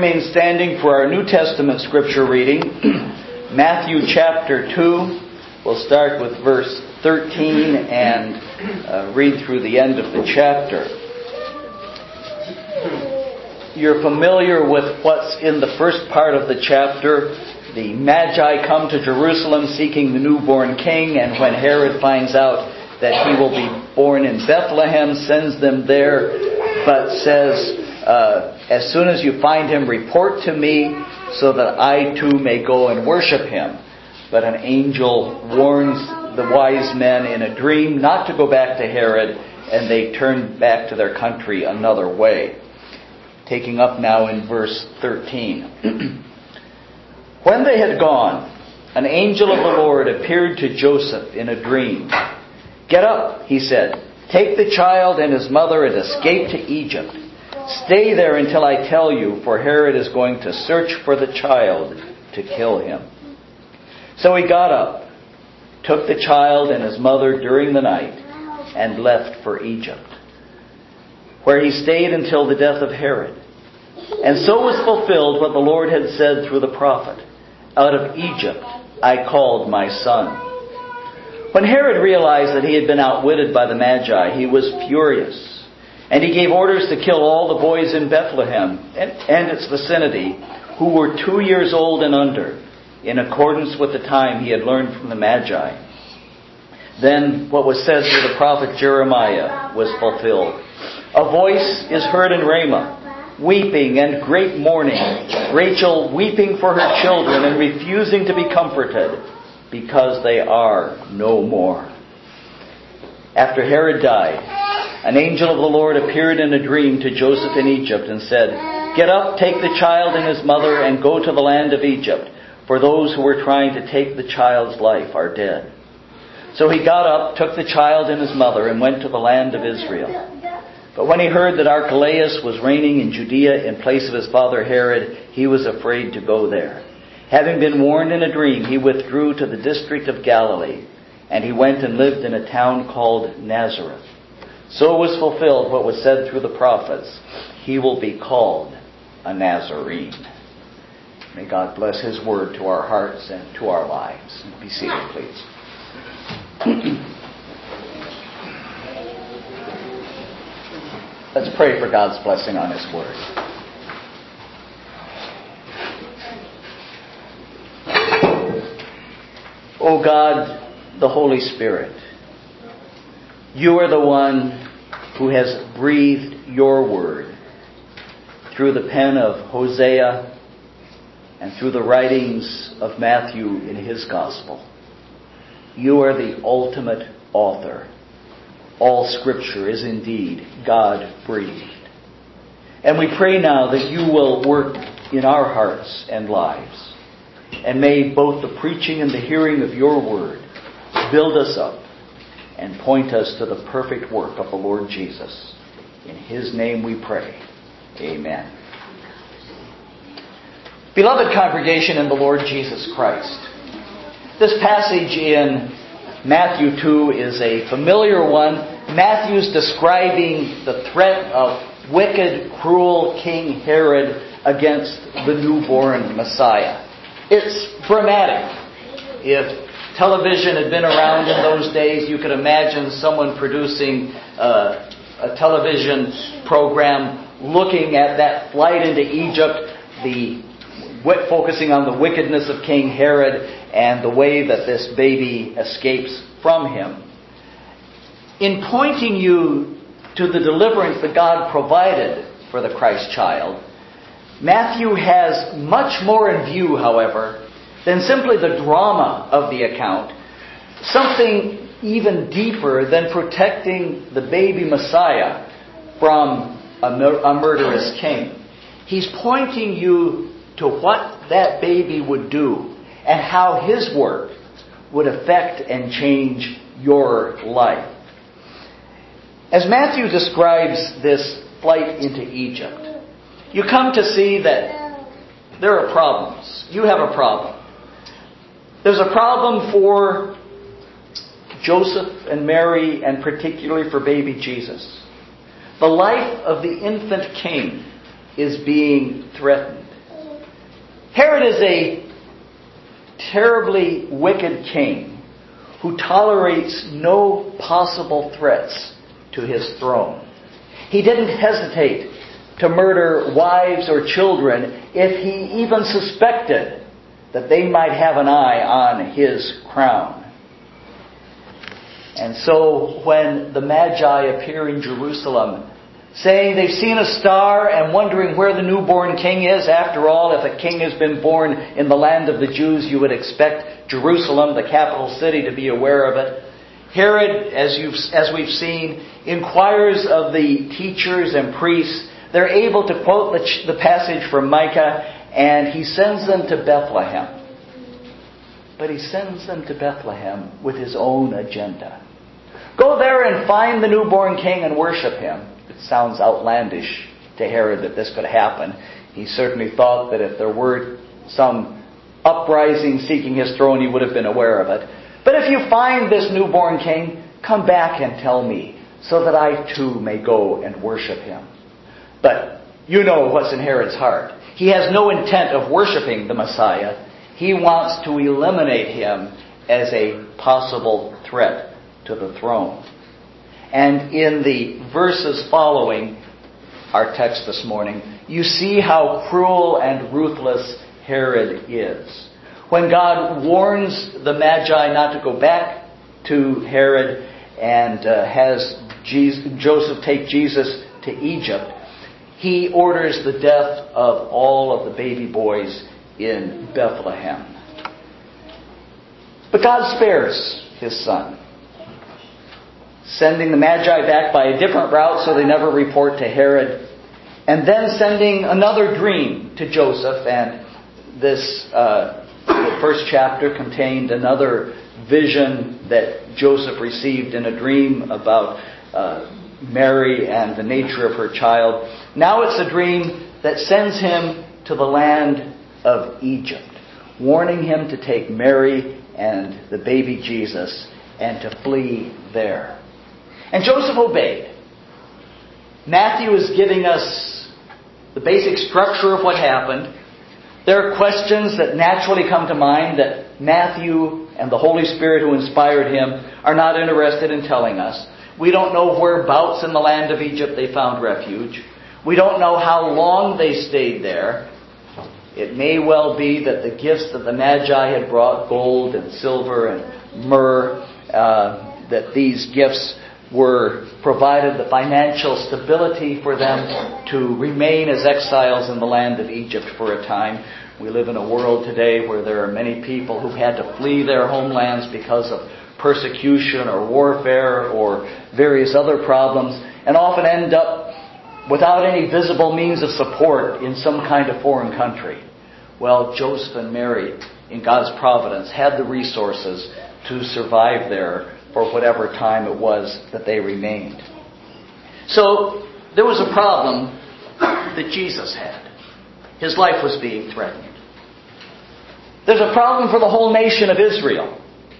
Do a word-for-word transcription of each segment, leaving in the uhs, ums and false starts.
Remain standing for our New Testament scripture reading, Matthew chapter two. We'll start with verse thirteen and uh, read through the end of the chapter. You're familiar with what's in the first part of the chapter. The Magi come to Jerusalem seeking the newborn king, and when Herod finds out that he will be born in Bethlehem, sends them there, but says, uh, as soon as you find him, report to me so that I too may go and worship him. But an angel warns the wise men in a dream not to go back to Herod, and they turn back to their country another way. Taking up now in verse thirteen. When they had gone, an angel of the Lord appeared to Joseph in a dream. "Get up," he said, "take the child and his mother and escape to Egypt. Stay there until I tell you, for Herod is going to search for the child to kill him." So he got up, took the child and his mother during the night, and left for Egypt, where he stayed until the death of Herod. And so was fulfilled what the Lord had said through the prophet, "Out of Egypt I called my son." When Herod realized that he had been outwitted by the Magi, he was furious. And he gave orders to kill all the boys in Bethlehem and, and its vicinity who were two years old and under, in accordance with the time he had learned from the Magi. Then what was said through the prophet Jeremiah was fulfilled. "A voice is heard in Ramah, weeping and great mourning, Rachel weeping for her children and refusing to be comforted, because they are no more." After Herod died, an angel of the Lord appeared in a dream to Joseph in Egypt and said, "Get up, take the child and his mother, and go to the land of Egypt, for those who were trying to take the child's life are dead." So he got up, took the child and his mother, and went to the land of Israel. But when he heard that Archelaus was reigning in Judea in place of his father Herod, he was afraid to go there. Having been warned in a dream, he withdrew to the district of Galilee, and he went and lived in a town called Nazareth. So was fulfilled what was said through the prophets, "He will be called a Nazarene." May God bless His word to our hearts and to our lives. Be seated, please. Let's pray for God's blessing on His word. O God, the Holy Spirit, You are the one who has breathed Your word through the pen of Hosea and through the writings of Matthew in his gospel. You are the ultimate author. All Scripture is indeed God-breathed. And we pray now that You will work in our hearts and lives. And may both the preaching and the hearing of Your word build us up and point us to the perfect work of the Lord Jesus. In His name we pray. Amen. Beloved congregation in the Lord Jesus Christ, this passage in Matthew two is a familiar one. Matthew's describing the threat of wicked, cruel King Herod against the newborn Messiah. It's dramatic. If television had been around in those days, you could imagine someone producing uh, a television program looking at that flight into Egypt, the focusing on the wickedness of King Herod and the way that this baby escapes from him. In pointing you to the deliverance that God provided for the Christ child, Matthew has much more in view, however, than simply the drama of the account, something even deeper than protecting the baby Messiah from a, mur- a murderous king. He's pointing you to what that baby would do and how his work would affect and change your life. As Matthew describes this flight into Egypt, you come to see that there are problems. You have a problem. There's a problem for Joseph and Mary, and particularly for baby Jesus. The life of the infant king is being threatened. Herod is a terribly wicked king who tolerates no possible threats to his throne. He didn't hesitate to murder wives or children if he even suspected that they might have an eye on his crown. And so when the Magi appear in Jerusalem, saying they've seen a star and wondering where the newborn king is, after all, if a king has been born in the land of the Jews, you would expect Jerusalem, the capital city, to be aware of it. Herod, as you've, as we've seen, inquires of the teachers and priests. They're able to quote the, the passage from Micah, and he sends them to Bethlehem. But he sends them to Bethlehem with his own agenda. Go there and find the newborn king and worship him. It sounds outlandish to Herod that this could happen. He certainly thought that if there were some uprising seeking his throne, he would have been aware of it. But if you find this newborn king, come back and tell me, so that I too may go and worship him. But you know what's in Herod's heart. He has no intent of worshiping the Messiah. He wants to eliminate him as a possible threat to the throne. And in the verses following our text this morning, you see how cruel and ruthless Herod is. When God warns the Magi not to go back to Herod and uh, has Jesus, Joseph take Jesus to Egypt, he orders the death of all of the baby boys in Bethlehem. But God spares his son, sending the Magi back by a different route so they never report to Herod, and then sending another dream to Joseph. And this uh, the first chapter contained another vision that Joseph received in a dream about uh, Mary and the nature of her child. Now it's a dream that sends him to the land of Egypt, warning him to take Mary and the baby Jesus and to flee there. And Joseph obeyed. Matthew is giving us the basic structure of what happened. There are questions that naturally come to mind that Matthew and the Holy Spirit who inspired him are not interested in telling us. We don't know whereabouts in the land of Egypt they found refuge. We don't know how long they stayed there. It may well be that the gifts that the Magi had brought, gold and silver and myrrh, uh, that these gifts were provided the financial stability for them to remain as exiles in the land of Egypt for a time. We live in a world today where there are many people who had to flee their homelands because of persecution or warfare or various other problems, and often end up without any visible means of support in some kind of foreign country. Well, Joseph and Mary, in God's providence, had the resources to survive there for whatever time it was that they remained. So, there was a problem that Jesus had. His life was being threatened. There's a problem for the whole nation of Israel.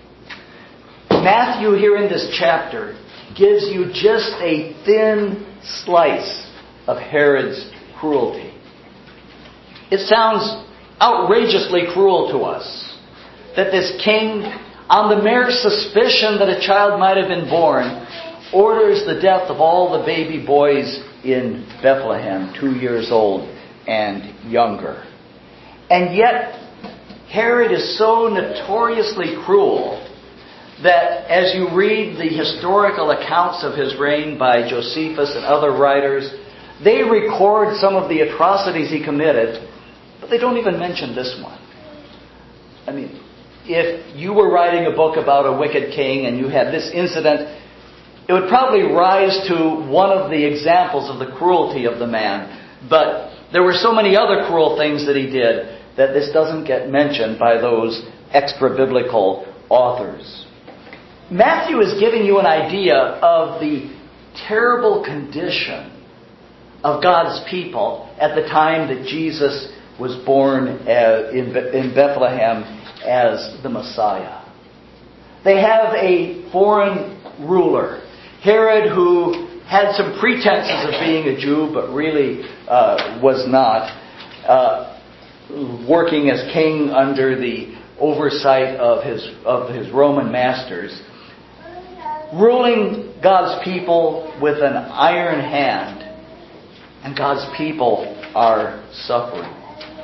Matthew, here in this chapter, gives you just a thin slice of Herod's cruelty. It sounds outrageously cruel to us that this king, on the mere suspicion that a child might have been born, orders the death of all the baby boys in Bethlehem, two years old and younger. And yet, Herod is so notoriously cruel that as you read the historical accounts of his reign by Josephus and other writers, they record some of the atrocities he committed, but they don't even mention this one. I mean, if you were writing a book about a wicked king and you had this incident, it would probably rise to one of the examples of the cruelty of the man. But there were so many other cruel things that he did that this doesn't get mentioned by those extra-biblical authors. Matthew is giving you an idea of the terrible condition of God's people at the time that Jesus was born in Bethlehem as the Messiah. They have a foreign ruler, Herod, who had some pretenses of being a Jew, but really uh, was not. Uh, working as king under the oversight of his of his Roman masters, ruling God's people with an iron hand, and God's people are suffering.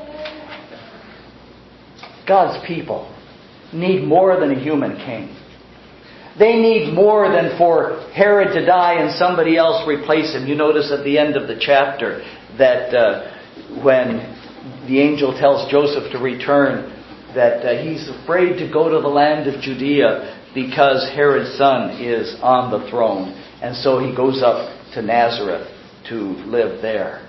God's people need more than a human king. They need more than for Herod to die and somebody else replace him. You notice at the end of the chapter that uh, when the angel tells Joseph to return, that uh, he's afraid to go to the land of Judea because Herod's son is on the throne. And so he goes up to Nazareth to live there.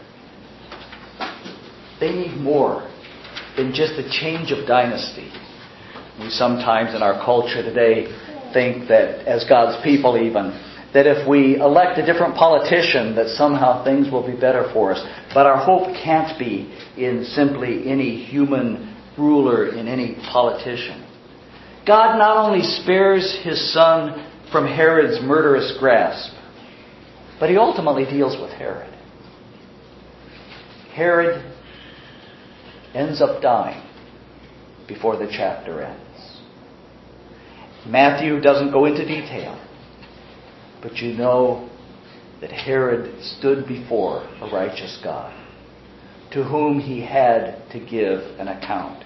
They need more than just a change of dynasty. We sometimes in our culture today think that, as God's people even, that if we elect a different politician, that somehow things will be better for us. But our hope can't be in simply any human ruler, in any politician. God not only spares his son from Herod's murderous grasp, but he ultimately deals with Herod. Herod ends up dying before the chapter ends. Matthew doesn't go into detail, but you know that Herod stood before a righteous God to whom he had to give an account.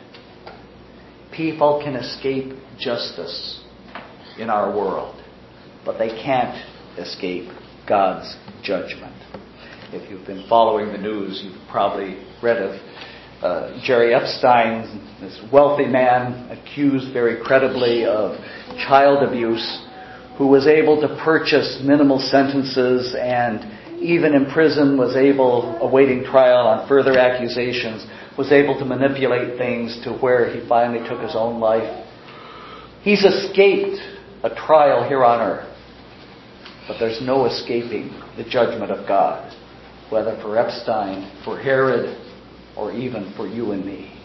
People can escape justice in our world, but they can't escape God's judgment. If you've been following the news, you've probably read of uh, Jerry Epstein, this wealthy man accused very credibly of child abuse, who was able to purchase minimal sentences and even in prison was able, awaiting trial on further accusations, was able to manipulate things to where he finally took his own life. He's escaped a trial here on earth, but there's no escaping the judgment of God, whether for Epstein, for Herod, or even for you and me.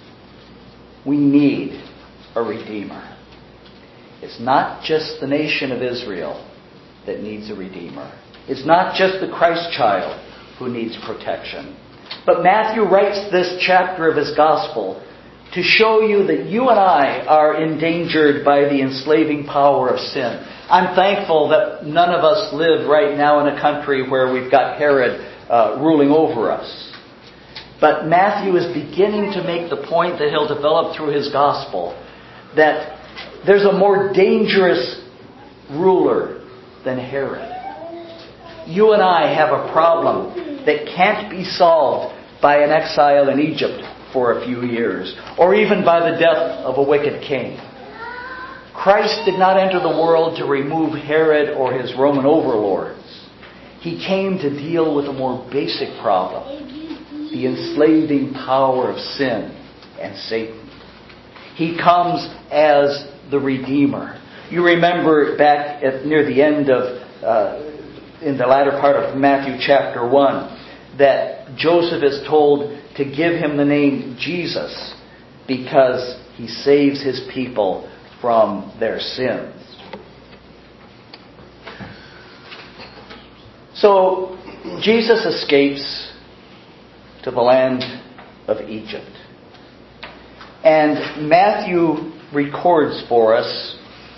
We need a Redeemer. It's not just the nation of Israel that needs a Redeemer. It's not just the Christ child who needs protection. But Matthew writes this chapter of his gospel to show you that you and I are endangered by the enslaving power of sin. I'm thankful that none of us live right now in a country where we've got Herod uh, ruling over us. But Matthew is beginning to make the point that he'll develop through his gospel, that there's a more dangerous ruler than Herod. You and I have a problem that can't be solved by an exile in Egypt for a few years, or even by the death of a wicked king. Christ did not enter the world to remove Herod or his Roman overlords. He came to deal with a more basic problem, the enslaving power of sin and Satan. He comes as the Redeemer. You remember back at near the end of, uh, in the latter part of Matthew chapter one, that Joseph is told to give him the name Jesus because he saves his people from their sins. So Jesus escapes to the land of Egypt. And Matthew records for us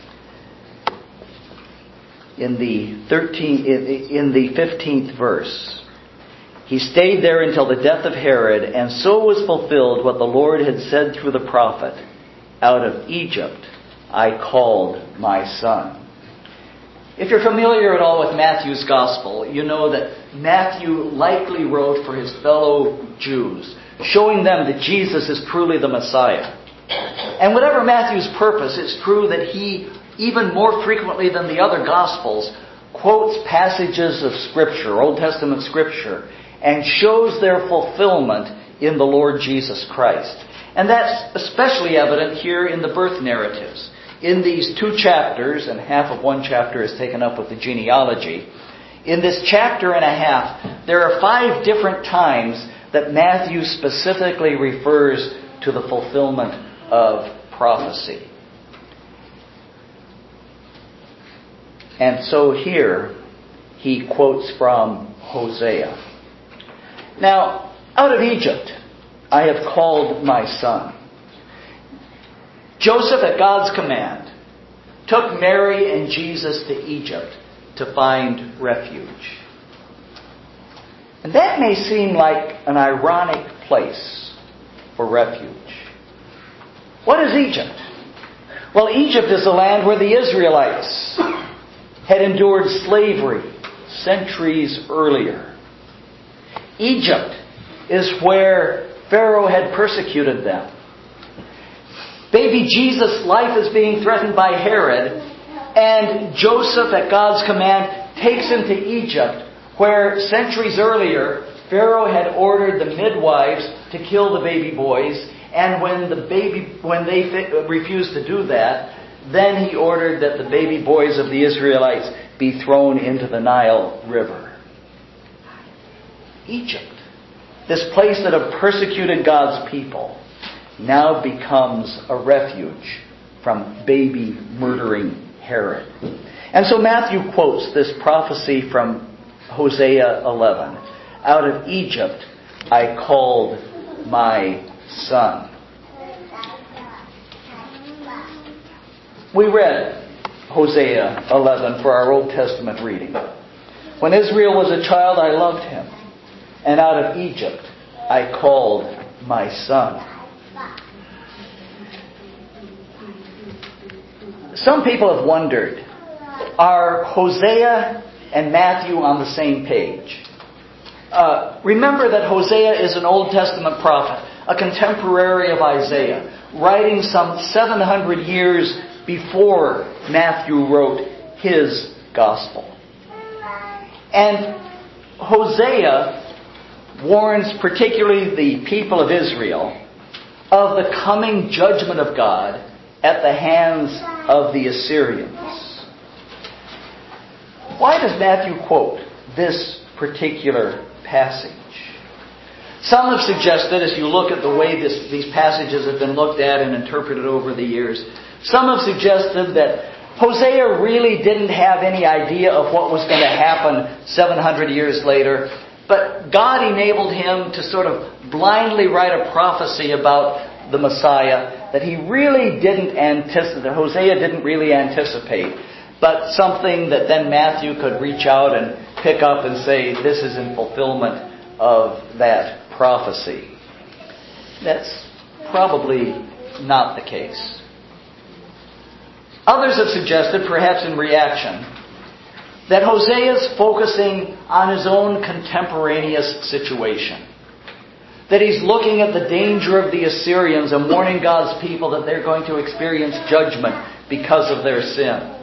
in the thirteenth, in the fifteenth verse. He stayed there until the death of Herod, and so was fulfilled what the Lord had said through the prophet, "Out of Egypt I called my son." If you're familiar at all with Matthew's gospel, you know that Matthew likely wrote for his fellow Jews, showing them that Jesus is truly the Messiah. And whatever Matthew's purpose, it's true that he, even more frequently than the other Gospels, quotes passages of Scripture, Old Testament Scripture, and shows their fulfillment in the Lord Jesus Christ. And that's especially evident here in the birth narratives. In these two chapters, and half of one chapter is taken up with the genealogy, in this chapter and a half, there are five different times that Matthew specifically refers to the fulfillment of prophecy. And so here, he quotes from Hosea. Now, out of Egypt, I have called my son. Joseph, at God's command, took Mary and Jesus to Egypt to find refuge. And that may seem like an ironic place for refuge. What is Egypt? Well, Egypt is the land where the Israelites had endured slavery centuries earlier. Egypt is where Pharaoh had persecuted them. Baby Jesus' life is being threatened by Herod, and Joseph, at God's command, takes him to Egypt, where centuries earlier Pharaoh had ordered the midwives to kill the baby boys, and when the baby when they refused to do that, then he ordered that the baby boys of the Israelites be thrown into the Nile River. Egypt, this place that had persecuted God's people, now becomes a refuge from baby murdering Herod. And so Matthew quotes this prophecy from Hosea eleven. Out of Egypt I called my son. We read Hosea eleven for our Old Testament reading. When Israel was a child, I loved him, and out of Egypt I called my son. Some people have wondered, are Hosea and Matthew on the same page? Uh, remember that Hosea is an Old Testament prophet, a contemporary of Isaiah, writing some seven hundred years before Matthew wrote his gospel. And Hosea warns particularly the people of Israel of the coming judgment of God at the hands of the Assyrians. Why does Matthew quote this particular passage? Some have suggested, as you look at the way this, these passages have been looked at and interpreted over the years, some have suggested that Hosea really didn't have any idea of what was going to happen seven hundred years later, but God enabled him to sort of blindly write a prophecy about the Messiah that he really didn't anticipate, that Hosea didn't really anticipate, but something that then Matthew could reach out and pick up and say, this is in fulfillment of that prophecy. That's probably not the case. Others have suggested, perhaps in reaction, that Hosea is focusing on his own contemporaneous situation. That he's looking at the danger of the Assyrians and warning God's people that they're going to experience judgment because of their sin.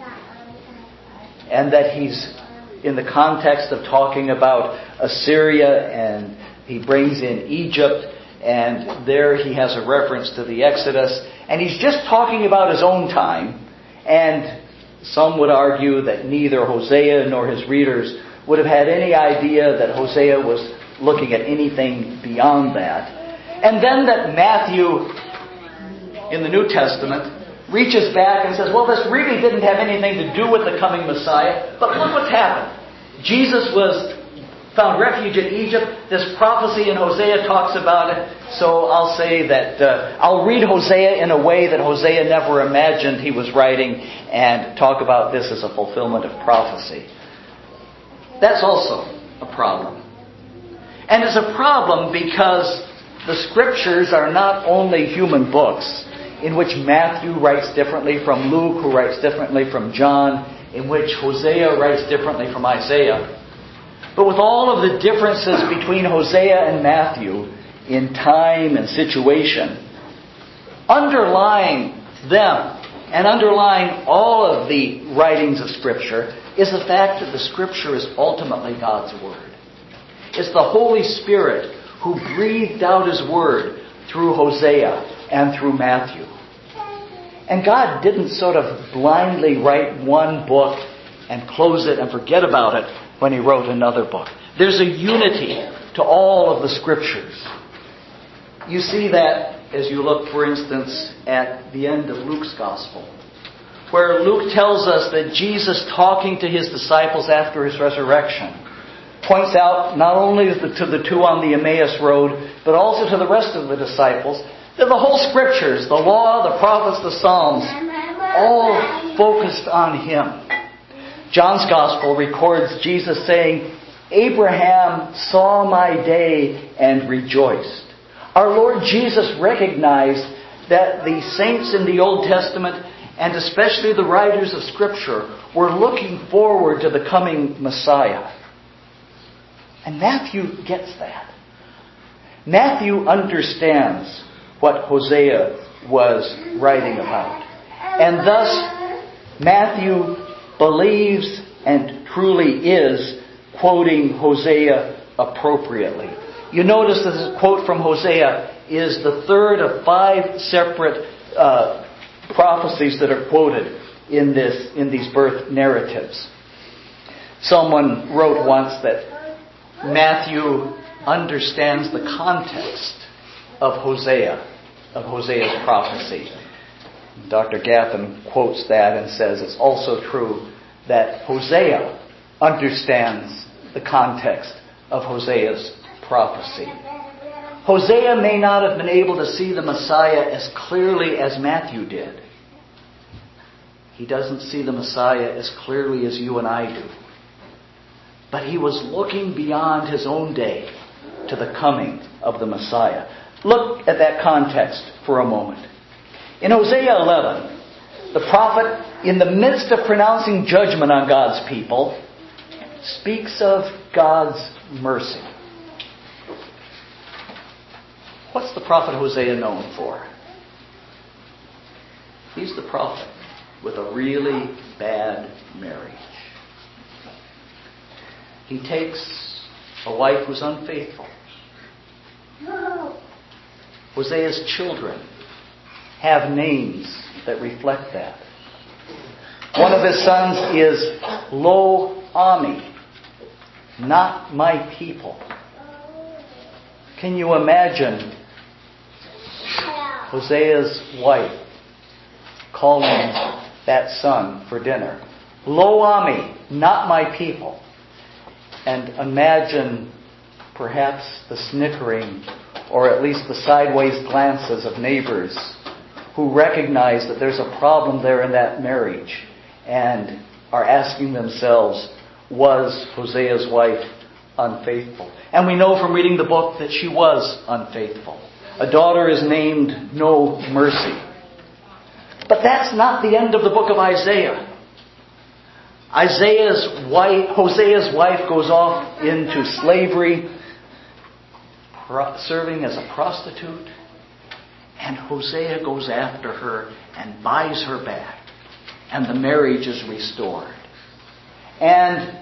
And that he's in the context of talking about Assyria, and he brings in Egypt, and there he has a reference to the Exodus, and he's just talking about his own time. And some would argue that neither Hosea nor his readers would have had any idea that Hosea was looking at anything beyond that. And then that Matthew, in the New Testament, reaches back and says, well, this really didn't have anything to do with the coming Messiah, but look what's happened. Jesus was found refuge in Egypt. This prophecy in Hosea talks about it. So I'll say that uh, I'll read Hosea in a way that Hosea never imagined he was writing and talk about this as a fulfillment of prophecy. That's also a problem. And it's a problem because the Scriptures are not only human books in which Matthew writes differently from Luke, who writes differently from John, in which Hosea writes differently from Isaiah. But with all of the differences between Hosea and Matthew in time and situation, underlying them and underlying all of the writings of Scripture is the fact that the Scripture is ultimately God's Word. It's the Holy Spirit who breathed out His Word through Hosea and through Matthew. And God didn't sort of blindly write one book and close it and forget about it when He wrote another book. There's a unity to all of the Scriptures. You see that as you look, for instance, at the end of Luke's Gospel, where Luke tells us that Jesus, talking to His disciples after His resurrection, points out not only to the two on the Emmaus Road, but also to the rest of the disciples, that the whole Scriptures, the law, the prophets, the Psalms, all focused on Him. John's Gospel records Jesus saying, "Abraham saw my day and rejoiced." Our Lord Jesus recognized that the saints in the Old Testament, and especially the writers of Scripture, were looking forward to the coming Messiah. And Matthew gets that. Matthew understands what Hosea was writing about. And thus, Matthew believes and truly is quoting Hosea appropriately. You notice that this quote from Hosea is the third of five separate uh, prophecies that are quoted in this in these birth narratives. Someone wrote once that Matthew understands the context of Hosea, of Hosea's prophecy. Doctor Gaffin quotes that and says it's also true that Hosea understands the context of Hosea's prophecy. Hosea may not have been able to see the Messiah as clearly as Matthew did. He doesn't see the Messiah as clearly as you and I do. But he was looking beyond his own day to the coming of the Messiah. Look at that context for a moment. In Hosea eleven, the prophet, in the midst of pronouncing judgment on God's people, speaks of God's mercy. What's the prophet Hosea known for? He's the prophet with a really bad marriage. He takes a wife who's unfaithful. Hosea's children have names that reflect that. One of his sons is Lo Ami, not my people. Can you imagine Hosea's wife calling that son for dinner? Lo Ami, not my people. And imagine perhaps the snickering, or at least the sideways glances of neighbors who recognize that there's a problem there in that marriage and are asking themselves, was Hosea's wife unfaithful? And we know from reading the book that she was unfaithful. A daughter is named No Mercy. But that's not the end of the book of Isaiah. Isaiah's wife, Hosea's wife goes off into slavery, serving as a prostitute. And Hosea goes after her and buys her back. And the marriage is restored. And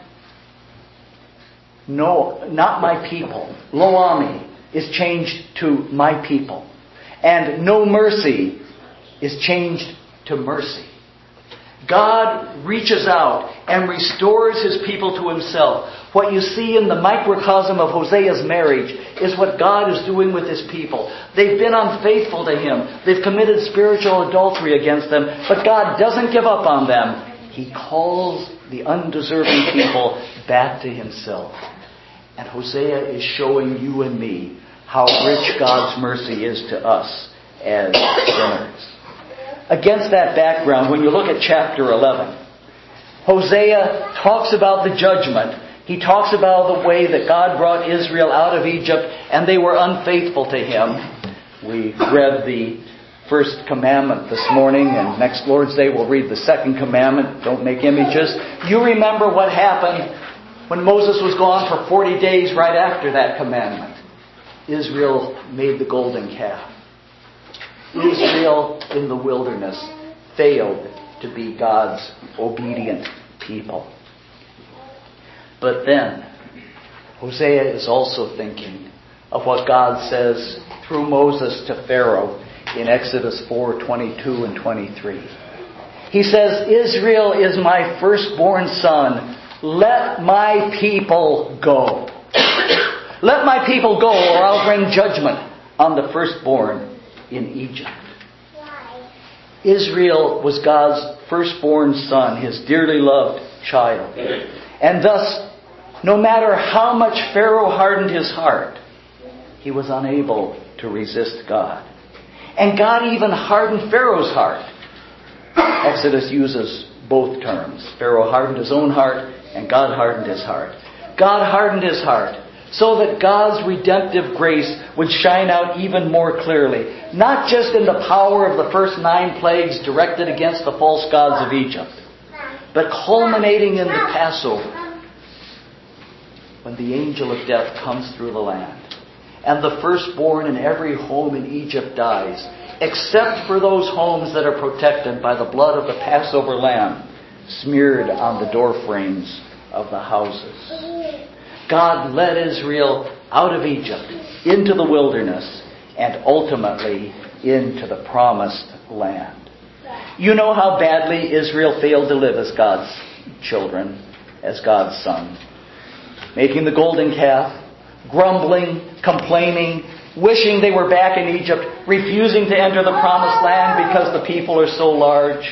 no, not my people. Lo Ami is changed to my people. And No Mercy is changed to mercy. God reaches out and restores His people to Himself. What you see in the microcosm of Hosea's marriage is what God is doing with His people. They've been unfaithful to Him. They've committed spiritual adultery against them. But God doesn't give up on them. He calls the undeserving people back to Himself. And Hosea is showing you and me how rich God's mercy is to us as sinners. Against that background, when you look at chapter eleven, Hosea talks about the judgment. He talks about the way that God brought Israel out of Egypt and they were unfaithful to Him. We read the first commandment this morning, and next Lord's Day we'll read the second commandment, don't make images. You remember what happened when Moses was gone for forty days right after that commandment. Israel made the golden calf. Israel in the wilderness failed to be God's obedient people. But then, Hosea is also thinking of what God says through Moses to Pharaoh in Exodus four twenty-two and twenty-three. He says, Israel is my firstborn son. Let my people go. Let my people go, or I'll bring judgment on the firstborn in Egypt. Israel was God's firstborn son, His dearly loved child. And thus, No matter how much Pharaoh hardened his heart, he was unable to resist God. And God even hardened Pharaoh's heart. Exodus uses both terms. Pharaoh hardened his own heart, and God hardened his heart. God hardened his heart so that God's redemptive grace would shine out even more clearly, not just in the power of the first nine plagues directed against the false gods of Egypt, but culminating in the Passover, when the angel of death comes through the land, and the firstborn in every home in Egypt dies, except for those homes that are protected by the blood of the Passover lamb smeared on the door frames of the houses. God led Israel out of Egypt into the wilderness and ultimately into the promised land. You know how badly Israel failed to live as God's children, as God's son. Making the golden calf, grumbling, complaining, wishing they were back in Egypt, refusing to enter the promised land because the people are so large.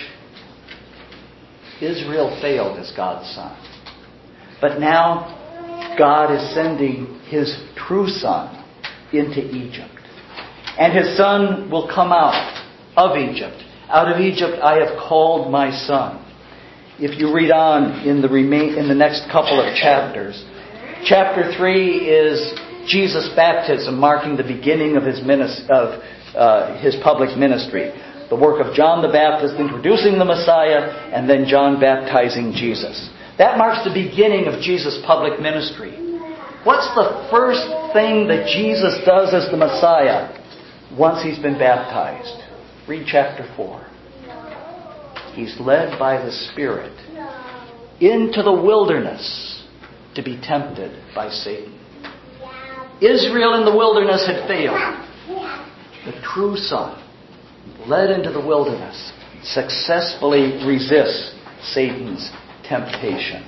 Israel failed as God's son. But now God is sending His true Son into Egypt. And His Son will come out of Egypt. Out of Egypt I have called my Son. If you read on in the remain in the next couple of chapters, chapter three is Jesus' baptism, marking the beginning of his minis- of uh, his public ministry. The work of John the Baptist introducing the Messiah, and then John baptizing Jesus. That marks the beginning of Jesus' public ministry. What's the first thing that Jesus does as the Messiah once He's been baptized? Read chapter four. He's led by the Spirit into the wilderness to be tempted by Satan. Israel in the wilderness had failed. The true Son, led into the wilderness, successfully resists Satan's temptation.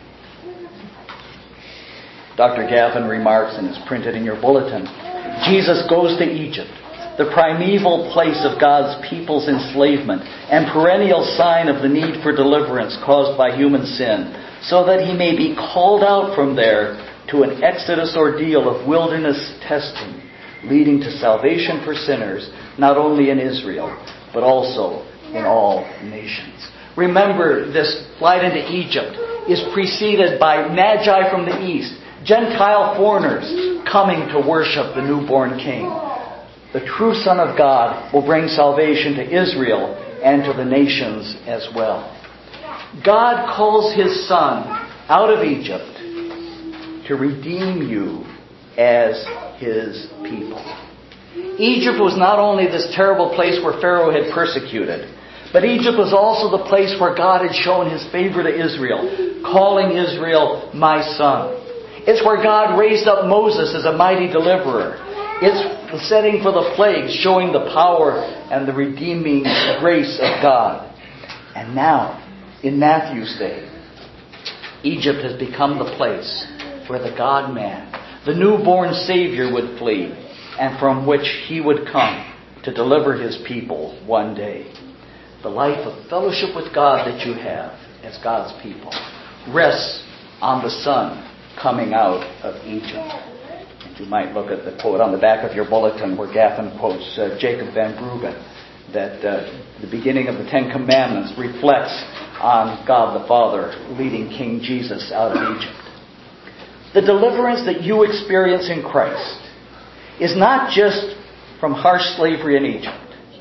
Doctor Gavin remarks, and it's printed in your bulletin, Jesus goes to Egypt, the primeval place of God's people's enslavement and perennial sign of the need for deliverance caused by human sin, so that He may be called out from there to an exodus ordeal of wilderness testing, leading to salvation for sinners, not only in Israel, but also in all nations. Remember, this flight into Egypt is preceded by Magi from the east, Gentile foreigners coming to worship the newborn King. The true Son of God will bring salvation to Israel and to the nations as well. God calls His Son out of Egypt to redeem you as His people. Egypt was not only this terrible place where Pharaoh had persecuted, but Egypt was also the place where God had shown His favor to Israel, calling Israel my son. It's where God raised up Moses as a mighty deliverer. It's the setting for the plagues, showing the power and the redeeming grace of God. And now, in Matthew's day, Egypt has become the place where the God-man, the newborn Savior, would flee, and from which He would come to deliver His people one day. The life of fellowship with God that you have as God's people rests on the Son coming out of Egypt. And you might look at the quote on the back of your bulletin where Gavin quotes uh, Jacob Van Bruggen, that uh, the beginning of the Ten Commandments reflects on God the Father leading King Jesus out of Egypt. The deliverance that you experience in Christ is not just from harsh slavery in Egypt,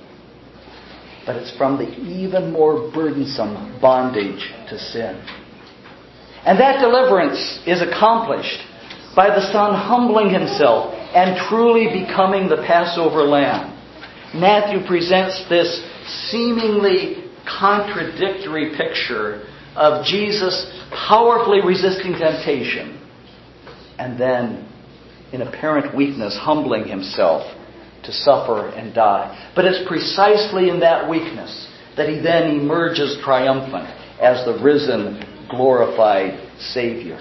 but it's from the even more burdensome bondage to sin. And that deliverance is accomplished by the Son humbling Himself and truly becoming the Passover lamb. Matthew presents this seemingly contradictory picture of Jesus powerfully resisting temptation and then, in apparent weakness, humbling Himself to suffer and die. But it's precisely in that weakness that He then emerges triumphant as the risen, glorified Savior.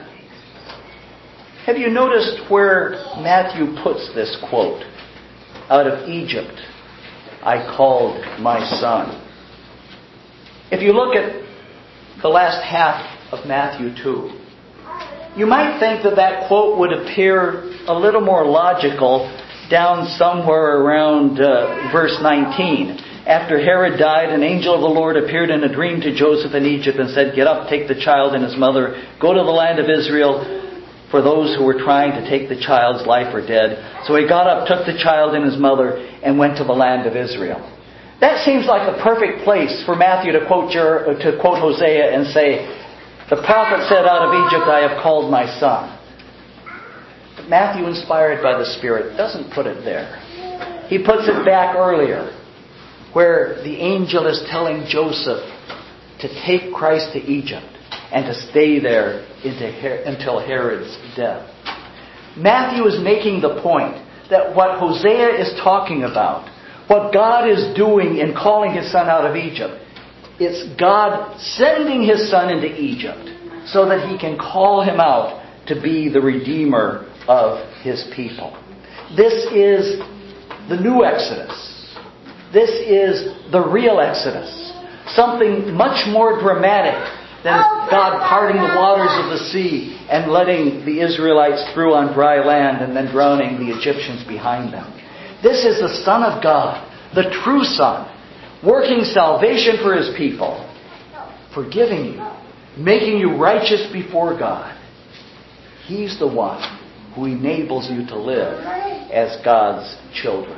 Have you noticed where Matthew puts this quote? Out of Egypt I called my son. If you look at the last half of Matthew two, You might think that that quote would appear a little more logical down somewhere around uh, verse nineteen. After Herod died, an angel of the Lord appeared in a dream to Joseph in Egypt and said, "Get up, take the child and his mother, go to the land of Israel, for those who were trying to take the child's life are dead." So he got up, took the child and his mother, and went to the land of Israel. That seems like the perfect place for Matthew to quote, Jer- to quote Hosea and say, "The prophet said, out of Egypt I have called my son." But Matthew, inspired by the Spirit, doesn't put it there. He puts it back earlier, where the angel is telling Joseph to take Christ to Egypt and to stay there until Herod's death. Matthew is making the point that what Hosea is talking about, what God is doing in calling His Son out of Egypt, it's God sending His Son into Egypt so that He can call him out to be the Redeemer of His people. This is the new Exodus. This is the real Exodus. Something much more dramatic than God parting the waters of the sea and letting the Israelites through on dry land and then drowning the Egyptians behind them. This is the Son of God, the true Son, working salvation for His people, forgiving you, making you righteous before God. He's the one who enables you to live as God's children.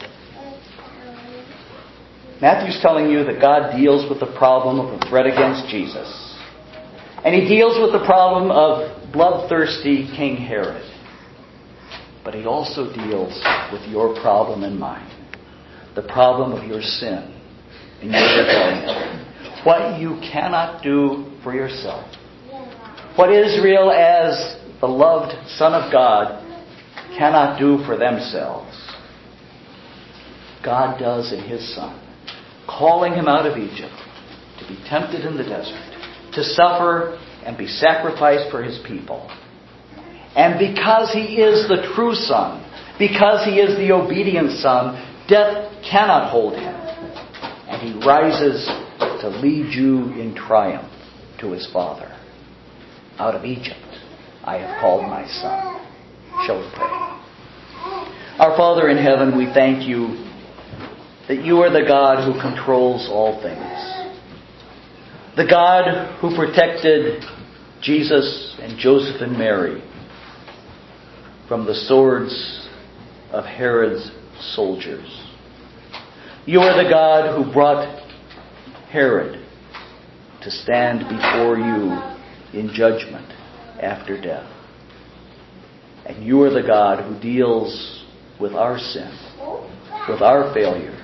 Matthew's telling you that God deals with the problem of the threat against Jesus. And He deals with the problem of bloodthirsty King Herod. But He also deals with your problem and mine. The problem of your sin and your rebellion. What you cannot do for yourself. What Israel, as the loved Son of God, cannot do for themselves, God does in His Son, calling Him out of Egypt to be tempted in the desert, to suffer and be sacrificed for His people. And because He is the true Son, because He is the obedient Son, death cannot hold Him. And He rises to lead you in triumph to His Father. Out of Egypt I have called my Son. Shall we pray? Our Father in heaven, we thank You that You are the God who controls all things. The God who protected Jesus and Joseph and Mary from the swords of Herod's soldiers. You are the God who brought Herod to stand before You in judgment after death. And You are the God who deals with our sin, with our failures.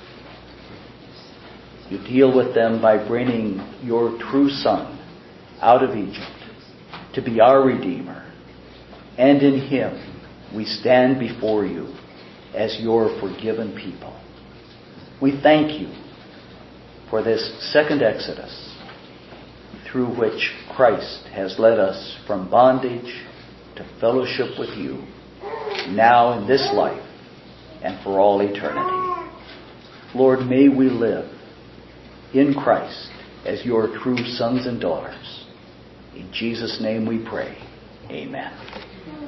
You deal with them by bringing Your true Son out of Egypt to be our Redeemer. And in Him we stand before You as Your forgiven people. We thank You for this second Exodus through which Christ has led us from bondage to fellowship with You, now in this life and for all eternity. Lord, may we live in Christ as Your true sons and daughters. In Jesus' name we pray. Amen.